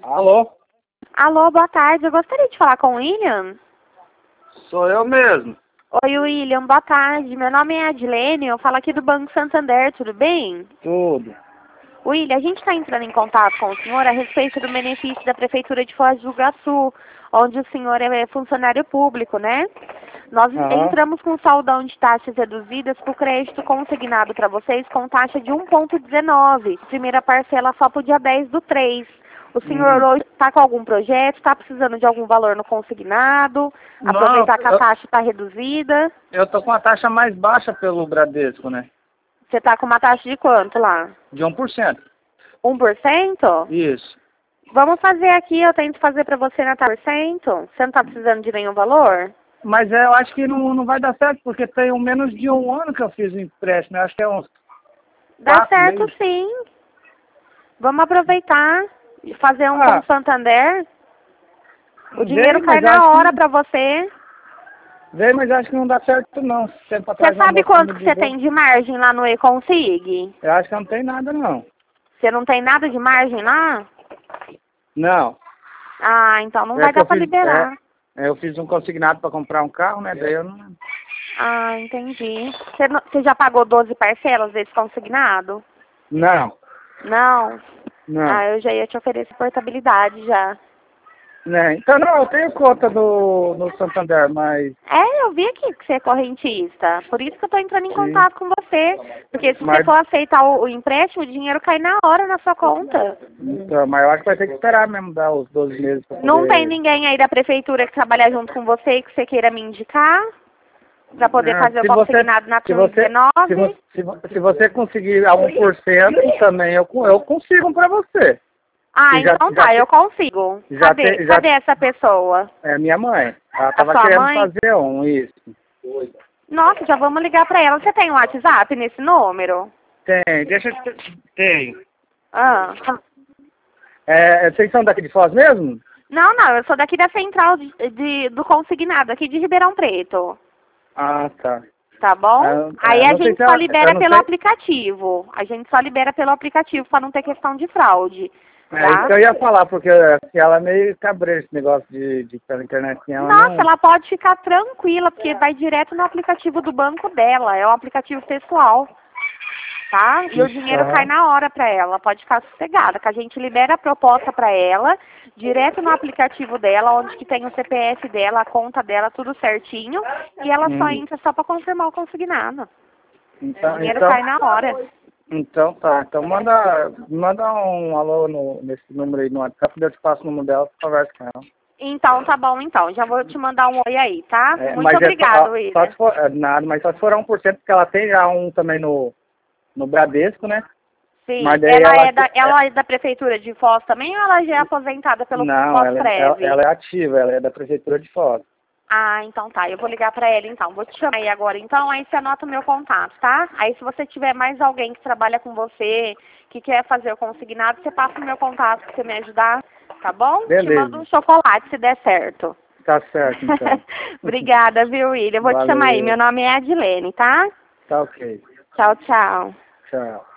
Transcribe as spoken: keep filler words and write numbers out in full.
Alô? Alô, boa tarde. Eu gostaria de falar com o William. Sou eu mesmo. Oi, William. Boa tarde. Meu nome é Adilene. Eu falo aqui do Banco Santander. Tudo bem? Tudo. William, a gente está entrando em contato com o senhor a respeito do benefício da Prefeitura de Foz do Iguaçu, onde o senhor é funcionário público, né? Nós Aham. entramos com saldão de taxas reduzidas para o crédito consignado para vocês com taxa de um vírgula dezenove. Primeira parcela só para o dia dez do três. O senhor Hum. hoje está com algum projeto? Está precisando de algum valor no consignado? Não, Aproveitar que a eu- taxa está reduzida? Eu tô com a taxa mais baixa pelo Bradesco, né? Você está com uma taxa de quanto lá? De um por cento. um por cento? Isso. Vamos fazer aqui, eu tento fazer para você na taxa por cento. Você não está precisando de nenhum valor? Mas é, eu acho que não, não vai dar certo, porque tem um menos de um ano que eu fiz o empréstimo. Eu acho que é uns Dá quatro certo meses. sim. Vamos aproveitar e fazer um Ah. com o Santander. O dinheiro Veio, cai mas na acho hora que- para você. Veio, mas acho que não dá certo não. Tempo Você atrás uma sabe moça quanto me que você ligou. tem de margem lá no E-Consig? Eu acho que não tem nada não. Você não tem nada de margem lá? Não. Ah, então não É vai que dar eu para fiz, liberar. é, eu fiz um consignado para comprar um carro, né? Daí eu não... Ah, entendi. Você, não- você já pagou doze parcelas desse consignado? Não. Não? Não. Ah, eu já ia te oferecer portabilidade já. Né? Então, não, eu tenho conta no, no Santander, mas... É, eu vi aqui que você é correntista. Por isso que eu tô entrando em Sim. contato com você. Porque se Mas- você for aceitar o, o empréstimo, o dinheiro cai na hora na sua conta. Então, mas eu acho que vai ter que esperar mesmo dar os doze meses pra poder... Não tem ninguém aí da prefeitura que trabalha junto com você e que você queira me indicar? Pra poder Ah, fazer o se você- consignado na se turma você, se, dezenove? você, se, vo- se você conseguir a um por cento também, eu, co- eu consigo um pra você. Ah, E já- então já tá, te- eu consigo. já Cadê, te- já- cadê essa pessoa? É minha mãe. Ela tava sua querendo mãe? fazer um, isso. Nossa, já vamos ligar pra ela. Você tem um WhatsApp nesse número? Tem, deixa eu... te- Tem. Ah. É, vocês são daqui de Foz mesmo? Não, não, eu sou daqui da central de, de- do consignado, aqui de Ribeirão Preto. Ah, tá. Tá bom? Ah, Aí eu a não sei gente se só ela- libera eu não pelo sei- aplicativo. A gente só libera pelo aplicativo para não ter questão de fraude. É Tá? isso que eu ia falar, porque assim, ela é meio cabreira esse negócio de, de pela internet. Assim, ela Nossa, não... ela pode ficar tranquila, porque vai direto no aplicativo do banco dela. É um aplicativo pessoal. Tá? E o dinheiro Aham. cai na hora para ela. Pode ficar sossegada, que a gente libera a proposta para ela, direto no aplicativo dela, onde que tem o C P F dela, a conta dela, tudo certinho. E ela só Hum. entra só para confirmar o consignado. Então, O dinheiro então, cai na hora. então tá. Então manda, manda um alô no, nesse número aí no WhatsApp, daí eu te passo o número dela e conversa com ela. Então, tá bom, então. Já vou te mandar um oi aí, tá? É, Muito mas obrigada, é só, William. só se for, é, nada, mas só se for um por cento, porque ela tem já um também no, no Bradesco, né? Sim. mas daí Ela, ela- é da, ela é da prefeitura de Foz também ou ela já é aposentada pelo Não, Foz ela, ela, Prev? ela é ativa, ela é da Prefeitura de Foz. Ah, então tá. Eu vou ligar pra ela então. Vou te chamar aí agora. Então, aí você anota o meu contato, tá? Aí se você tiver mais alguém que trabalha com você, que quer fazer o consignado, você passa o meu contato pra você me ajudar, tá bom? Beleza. Te mando um chocolate se der certo. Tá certo, então. Obrigada, viu, William? Eu vou te Valeu. chamar aí. Meu nome é Adilene, tá? Tá ok. Tchau, tchau. Tchau.